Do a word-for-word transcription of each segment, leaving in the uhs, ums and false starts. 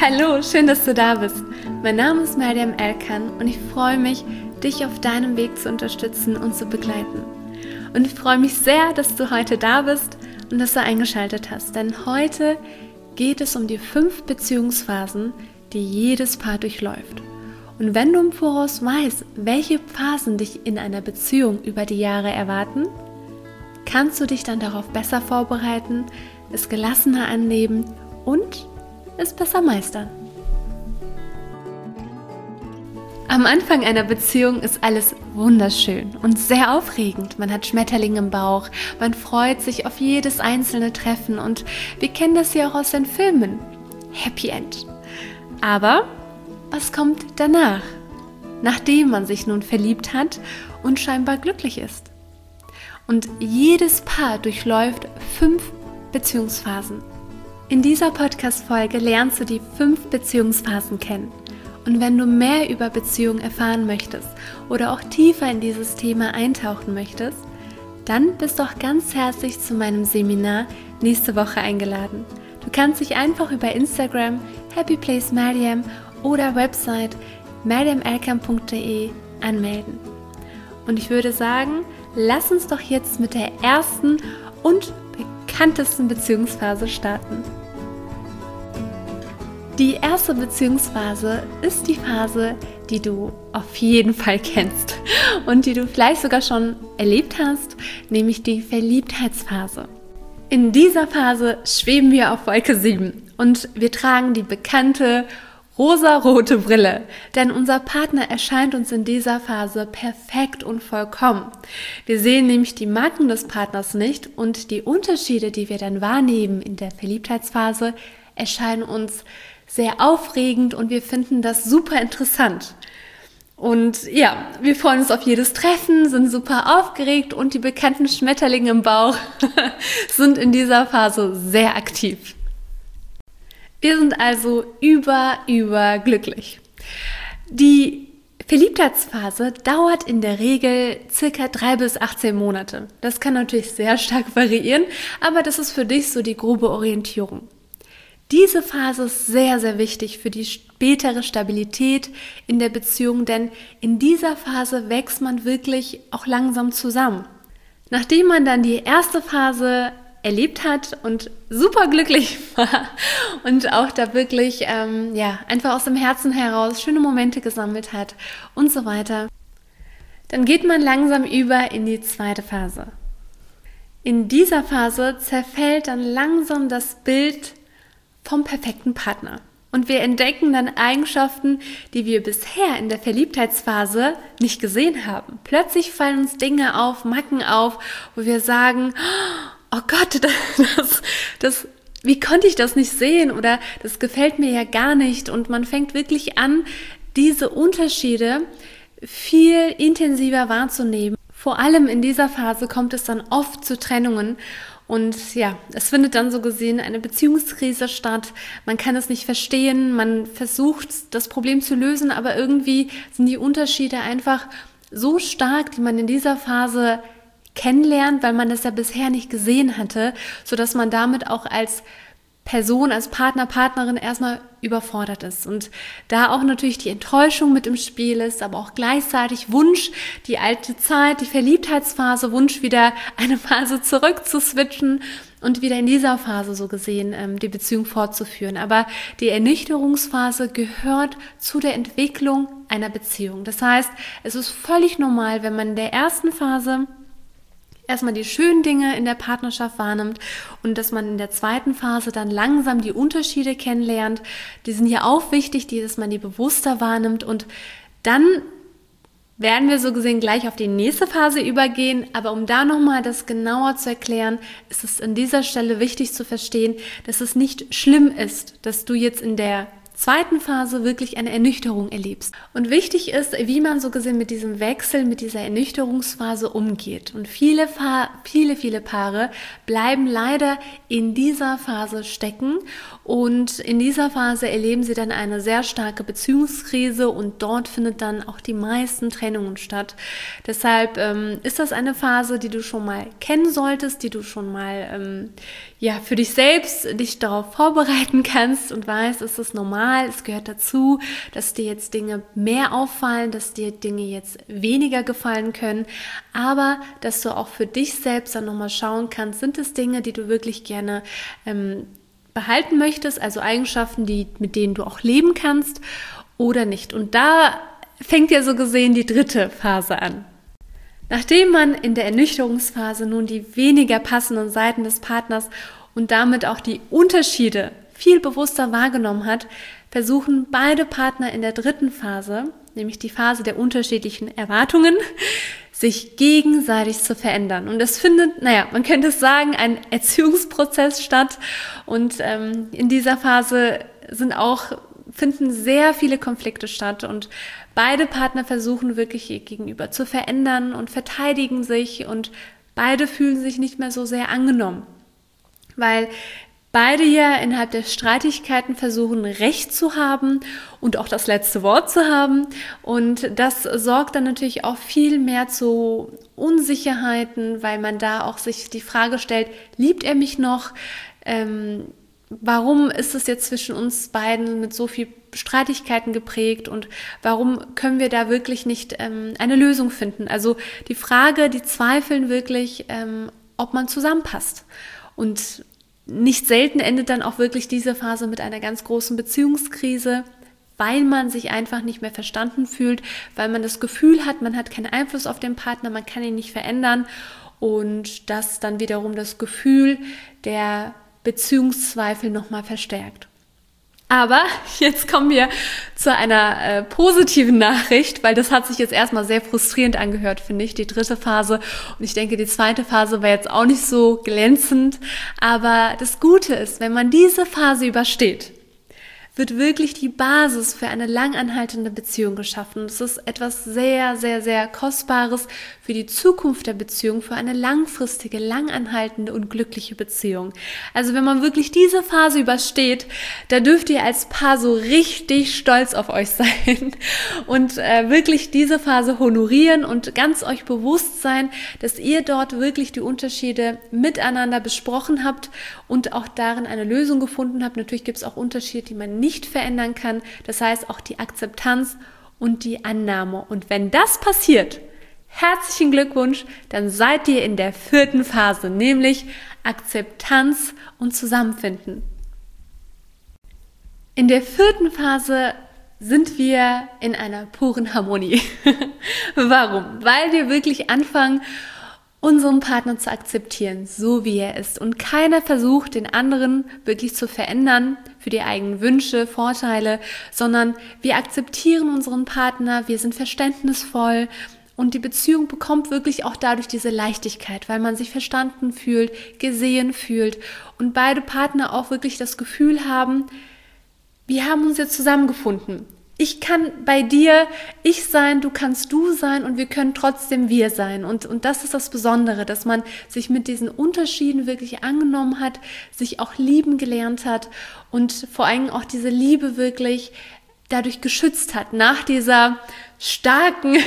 Hallo, schön, dass du da bist. Mein Name ist Mariam Erkan und ich freue mich, dich auf deinem Weg zu unterstützen und zu begleiten. Und ich freue mich sehr, dass du heute da bist und dass du eingeschaltet hast, denn heute geht es um die fünf Beziehungsphasen, die jedes Paar durchläuft. Und wenn du im Voraus weißt, welche Phasen dich in einer Beziehung über die Jahre erwarten, kannst du dich dann darauf besser vorbereiten, es gelassener annehmen und es besser meistern. Am Anfang einer Beziehung ist alles wunderschön und sehr aufregend. Man hat Schmetterlinge im Bauch, man freut sich auf jedes einzelne Treffen und wir kennen das ja auch aus den Filmen. Happy End. Aber was kommt danach, nachdem man sich nun verliebt hat und scheinbar glücklich ist? Und jedes Paar durchläuft fünf Beziehungsphasen. In dieser Podcast-Folge lernst du die fünf Beziehungsphasen kennen. Und wenn du mehr über Beziehungen erfahren möchtest oder auch tiefer in dieses Thema eintauchen möchtest, dann bist du auch ganz herzlich zu meinem Seminar nächste Woche eingeladen. Du kannst dich einfach über Instagram, Happy Place Mariam oder Website mariam erkan punkt de anmelden. Und ich würde sagen, lass uns doch jetzt mit der ersten und bekanntesten Beziehungsphase starten. Die erste Beziehungsphase ist die Phase, die du auf jeden Fall kennst und die du vielleicht sogar schon erlebt hast, nämlich die Verliebtheitsphase. In dieser Phase schweben wir auf Wolke sieben und wir tragen die bekannte rosa-rote Brille, denn unser Partner erscheint uns in dieser Phase perfekt und vollkommen. Wir sehen nämlich die Macken des Partners nicht und die Unterschiede, die wir dann wahrnehmen in der Verliebtheitsphase, erscheinen uns sehr aufregend und wir finden das super interessant. Und ja, wir freuen uns auf jedes Treffen, sind super aufgeregt und die bekannten Schmetterlinge im Bauch sind in dieser Phase sehr aktiv. Wir sind also über, über glücklich. Die Verliebtheitsphase dauert in der Regel circa drei bis achtzehn Monate. Das kann natürlich sehr stark variieren, aber das ist für dich so die grobe Orientierung. Diese Phase ist sehr, sehr wichtig für die spätere Stabilität in der Beziehung, denn in dieser Phase wächst man wirklich auch langsam zusammen. Nachdem man dann die erste Phase erlebt hat und super glücklich war und auch da wirklich ähm, ja, einfach aus dem Herzen heraus schöne Momente gesammelt hat und so weiter, dann geht man langsam über in die zweite Phase. In dieser Phase zerfällt dann langsam das Bild vom perfekten Partner. Und wir entdecken dann Eigenschaften, die wir bisher in der Verliebtheitsphase nicht gesehen haben. Plötzlich fallen uns Dinge auf, Macken auf, wo wir sagen, oh Gott, das, das, wie konnte ich das nicht sehen? Oder das gefällt mir ja gar nicht. Und man fängt wirklich an, diese Unterschiede viel intensiver wahrzunehmen. Vor allem in dieser Phase kommt es dann oft zu Trennungen. Und ja, es findet dann so gesehen eine Beziehungskrise statt. Man kann es nicht verstehen, man versucht das Problem zu lösen, aber irgendwie sind die Unterschiede einfach so stark, die man in dieser Phase kennenlernt, weil man das ja bisher nicht gesehen hatte, sodass man damit auch als Person, als Partner, Partnerin erstmal überfordert ist. Und da auch natürlich die Enttäuschung mit im Spiel ist, aber auch gleichzeitig Wunsch, die alte Zeit, die Verliebtheitsphase, Wunsch wieder eine Phase zurück zu switchen und wieder in dieser Phase so gesehen ähm, die Beziehung fortzuführen. Aber die Ernüchterungsphase gehört zu der Entwicklung einer Beziehung. Das heißt, es ist völlig normal, wenn man in der ersten Phase erstmal die schönen Dinge in der Partnerschaft wahrnimmt und dass man in der zweiten Phase dann langsam die Unterschiede kennenlernt. Die sind ja auch wichtig, die, dass man die bewusster wahrnimmt und dann werden wir so gesehen gleich auf die nächste Phase übergehen, aber um da nochmal das genauer zu erklären, ist es an dieser Stelle wichtig zu verstehen, dass es nicht schlimm ist, dass du jetzt in der zweiten Phase wirklich eine Ernüchterung erlebst. Und wichtig ist, wie man so gesehen mit diesem Wechsel, mit dieser Ernüchterungsphase umgeht. Und viele, viele, viele Paare bleiben leider in dieser Phase stecken und in dieser Phase erleben sie dann eine sehr starke Beziehungskrise und dort findet dann auch die meisten Trennungen statt. Deshalb ähm, ist das eine Phase, die du schon mal kennen solltest, die du schon mal ähm, ja, für dich selbst dich darauf vorbereiten kannst und weißt, es ist normal, normal, es gehört dazu, dass dir jetzt Dinge mehr auffallen, dass dir Dinge jetzt weniger gefallen können, aber dass du auch für dich selbst dann nochmal schauen kannst, sind es Dinge, die du wirklich gerne ähm, behalten möchtest, also Eigenschaften, die, mit denen du auch leben kannst oder nicht. Und da fängt ja so gesehen die dritte Phase an. Nachdem man in der Ernüchterungsphase nun die weniger passenden Seiten des Partners und damit auch die Unterschiede viel bewusster wahrgenommen hat, versuchen beide Partner in der dritten Phase, nämlich die Phase der unterschiedlichen Erwartungen, sich gegenseitig zu verändern. Und es findet, naja, man könnte es sagen, ein Erziehungsprozess statt. Und ähm, in dieser Phase sind auch, finden sehr viele Konflikte statt. Und beide Partner versuchen wirklich ihr Gegenüber zu verändern und verteidigen sich. Und beide fühlen sich nicht mehr so sehr angenommen. Weil beide ja innerhalb der Streitigkeiten versuchen, Recht zu haben und auch das letzte Wort zu haben. Und das sorgt dann natürlich auch viel mehr zu Unsicherheiten, weil man da auch sich die Frage stellt, liebt er mich noch? Ähm, warum ist es jetzt zwischen uns beiden mit so viel Streitigkeiten geprägt und warum können wir da wirklich nicht ähm, eine Lösung finden? Also die Frage, die zweifeln wirklich, ähm, ob man zusammenpasst. Und nicht selten endet dann auch wirklich diese Phase mit einer ganz großen Beziehungskrise, weil man sich einfach nicht mehr verstanden fühlt, weil man das Gefühl hat, man hat keinen Einfluss auf den Partner, man kann ihn nicht verändern und das dann wiederum das Gefühl der Beziehungszweifel nochmal verstärkt. Aber jetzt kommen wir zu einer äh, positiven Nachricht, weil das hat sich jetzt erstmal sehr frustrierend angehört, finde ich, die dritte Phase. Und ich denke, die zweite Phase war jetzt auch nicht so glänzend. Aber das Gute ist, wenn man diese Phase übersteht, wird wirklich die Basis für eine langanhaltende Beziehung geschaffen. Und es ist etwas sehr, sehr, sehr Kostbares für die Zukunft der Beziehung, für eine langfristige, langanhaltende und glückliche Beziehung. Also wenn man wirklich diese Phase übersteht, da dürft ihr als Paar so richtig stolz auf euch sein und äh, wirklich diese Phase honorieren und ganz euch bewusst sein, dass ihr dort wirklich die Unterschiede miteinander besprochen habt und auch darin eine Lösung gefunden habt. Natürlich gibt es auch Unterschiede, die man nicht verändern kann. Das heißt auch die Akzeptanz und die Annahme. Und wenn das passiert, herzlichen Glückwunsch, dann seid ihr in der vierten Phase, nämlich Akzeptanz und Zusammenfinden. In der vierten Phase sind wir in einer puren Harmonie. Warum? Weil wir wirklich anfangen, unseren Partner zu akzeptieren, so wie er ist. Und keiner versucht, den anderen wirklich zu verändern für die eigenen Wünsche, Vorteile, sondern wir akzeptieren unseren Partner, wir sind verständnisvoll und die Beziehung bekommt wirklich auch dadurch diese Leichtigkeit, weil man sich verstanden fühlt, gesehen fühlt und beide Partner auch wirklich das Gefühl haben, wir haben uns jetzt zusammengefunden. Ich kann bei dir ich sein, du kannst du sein und wir können trotzdem wir sein. Und, und das ist das Besondere, dass man sich mit diesen Unterschieden wirklich angenommen hat, sich auch lieben gelernt hat und vor allem auch diese Liebe wirklich dadurch geschützt hat. Nach dieser starken,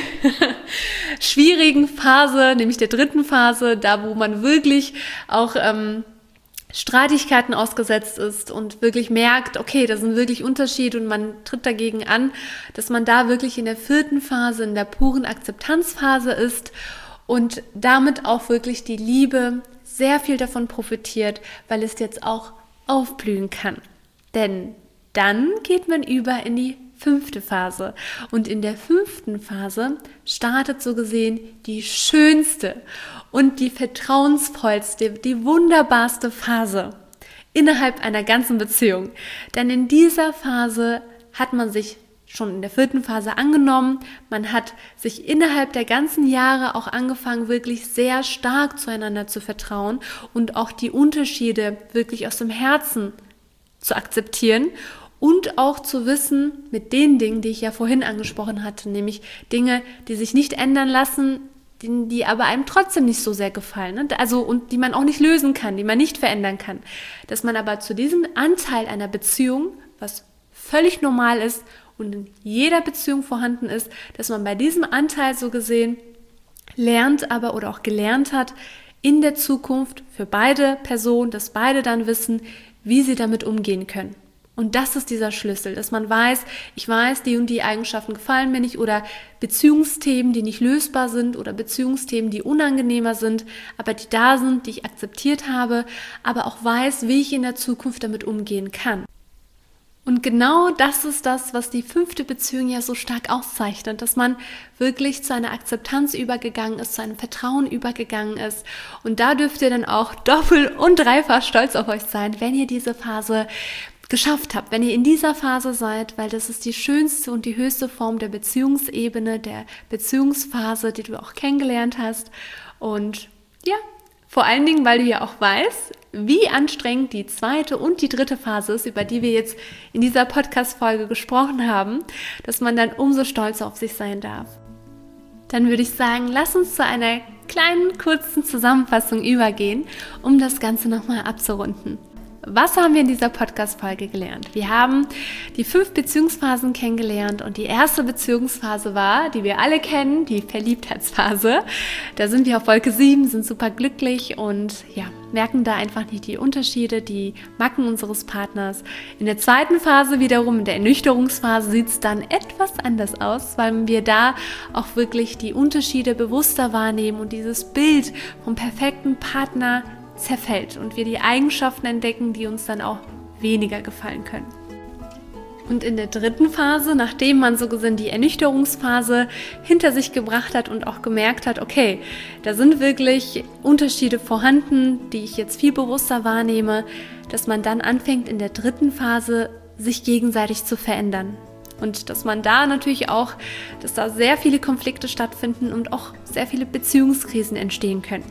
schwierigen Phase, nämlich der dritten Phase, da wo man wirklich auch ähm, Streitigkeiten ausgesetzt ist und wirklich merkt, okay, da sind wirklich Unterschiede und man tritt dagegen an, dass man da wirklich in der vierten Phase, in der puren Akzeptanzphase ist und damit auch wirklich die Liebe sehr viel davon profitiert, weil es jetzt auch aufblühen kann. Denn dann geht man über in die fünfte Phase und in der fünften Phase startet so gesehen die schönste und die vertrauensvollste, die wunderbarste Phase innerhalb einer ganzen Beziehung. Denn in dieser Phase hat man sich schon in der vierten Phase angenommen, man hat sich innerhalb der ganzen Jahre auch angefangen, wirklich sehr stark zueinander zu vertrauen und auch die Unterschiede wirklich aus dem Herzen zu akzeptieren und auch zu wissen, mit den Dingen, die ich ja vorhin angesprochen hatte, nämlich Dinge, die sich nicht ändern lassen, die, die aber einem trotzdem nicht so sehr gefallen, ne? Also und die man auch nicht lösen kann, die man nicht verändern kann. Dass man aber zu diesem Anteil einer Beziehung, was völlig normal ist und in jeder Beziehung vorhanden ist, dass man bei diesem Anteil so gesehen lernt aber oder auch gelernt hat, in der Zukunft für beide Personen, dass beide dann wissen, wie sie damit umgehen können. Und das ist dieser Schlüssel, dass man weiß, ich weiß, die und die Eigenschaften gefallen mir nicht oder Beziehungsthemen, die nicht lösbar sind oder Beziehungsthemen, die unangenehmer sind, aber die da sind, die ich akzeptiert habe, aber auch weiß, wie ich in der Zukunft damit umgehen kann. Und genau das ist das, was die fünfte Beziehung ja so stark auszeichnet, dass man wirklich zu einer Akzeptanz übergegangen ist, zu einem Vertrauen übergegangen ist. Und da dürft ihr dann auch doppelt und dreifach stolz auf euch sein, wenn ihr diese Phase geschafft habt, wenn ihr in dieser Phase seid, weil das ist die schönste und die höchste Form der Beziehungsebene, der Beziehungsphase, die du auch kennengelernt hast. Und ja, vor allen Dingen, weil du ja auch weißt, wie anstrengend die zweite und die dritte Phase ist, über die wir jetzt in dieser Podcast-Folge gesprochen haben, dass man dann umso stolzer auf sich sein darf. Dann würde ich sagen, lass uns zu einer kleinen, kurzen Zusammenfassung übergehen, um das Ganze nochmal abzurunden. Was haben wir in dieser Podcast-Folge gelernt? Wir haben die fünf Beziehungsphasen kennengelernt und die erste Beziehungsphase war, die wir alle kennen, die Verliebtheitsphase. Da sind wir auf Wolke sieben, sind super glücklich und ja, merken da einfach nicht die Unterschiede, die Macken unseres Partners. In der zweiten Phase wiederum, in der Ernüchterungsphase, sieht es dann etwas anders aus, weil wir da auch wirklich die Unterschiede bewusster wahrnehmen und dieses Bild vom perfekten Partner zerfällt und wir die Eigenschaften entdecken, die uns dann auch weniger gefallen können. Und in der dritten Phase, nachdem man so gesehen die Ernüchterungsphase hinter sich gebracht hat und auch gemerkt hat, okay, da sind wirklich Unterschiede vorhanden, die ich jetzt viel bewusster wahrnehme, dass man dann anfängt in der dritten Phase sich gegenseitig zu verändern. Und dass man da natürlich auch, dass da sehr viele Konflikte stattfinden und auch sehr viele Beziehungskrisen entstehen können.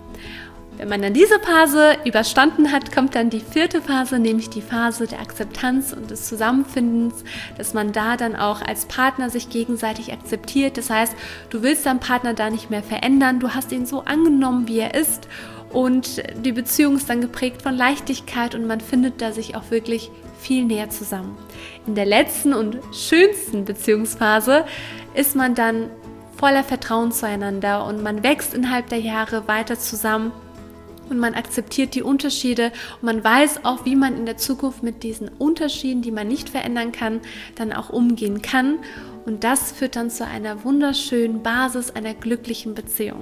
Wenn man dann diese Phase überstanden hat, kommt dann die vierte Phase, nämlich die Phase der Akzeptanz und des Zusammenfindens, dass man da dann auch als Partner sich gegenseitig akzeptiert. Das heißt, du willst deinen Partner da nicht mehr verändern, du hast ihn so angenommen, wie er ist und die Beziehung ist dann geprägt von Leichtigkeit und man findet da sich auch wirklich viel näher zusammen. In der letzten und schönsten Beziehungsphase ist man dann voller Vertrauen zueinander und man wächst innerhalb der Jahre weiter zusammen. Und man akzeptiert die Unterschiede und man weiß auch, wie man in der Zukunft mit diesen Unterschieden, die man nicht verändern kann, dann auch umgehen kann. Und das führt dann zu einer wunderschönen Basis einer glücklichen Beziehung.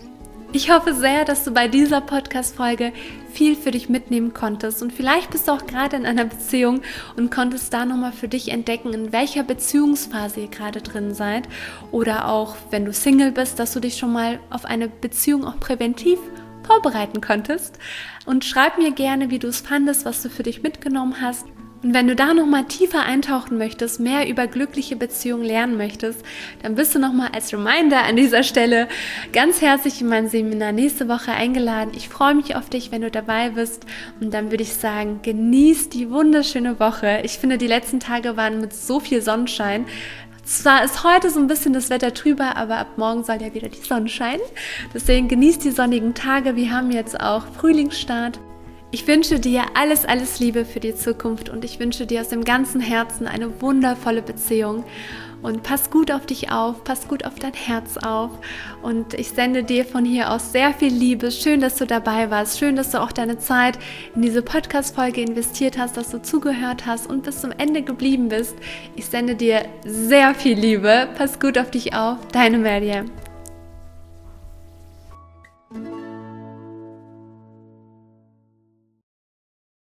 Ich hoffe sehr, dass du bei dieser Podcast-Folge viel für dich mitnehmen konntest und vielleicht bist du auch gerade in einer Beziehung und konntest da nochmal für dich entdecken, in welcher Beziehungsphase ihr gerade drin seid oder auch, wenn du Single bist, dass du dich schon mal auf eine Beziehung auch präventiv vorbereiten konntest und schreib mir gerne, wie du es fandest, was du für dich mitgenommen hast. Und wenn du da nochmal tiefer eintauchen möchtest, mehr über glückliche Beziehungen lernen möchtest, dann bist du nochmal als Reminder an dieser Stelle ganz herzlich in mein Seminar nächste Woche eingeladen. Ich freue mich auf dich, wenn du dabei bist und dann würde ich sagen, genieß die wunderschöne Woche. Ich finde, die letzten Tage waren mit so viel Sonnenschein. Zwar ist heute so ein bisschen das Wetter trüber, aber ab morgen soll ja wieder die Sonne scheinen. Deswegen genießt die sonnigen Tage. Wir haben jetzt auch Frühlingsstart. Ich wünsche dir alles, alles Liebe für die Zukunft und ich wünsche dir aus dem ganzen Herzen eine wundervolle Beziehung. Und pass gut auf dich auf, pass gut auf dein Herz auf. Und ich sende dir von hier aus sehr viel Liebe. Schön, dass du dabei warst. Schön, dass du auch deine Zeit in diese Podcast-Folge investiert hast, dass du zugehört hast und bis zum Ende geblieben bist. Ich sende dir sehr viel Liebe. Pass gut auf dich auf. Deine Merja.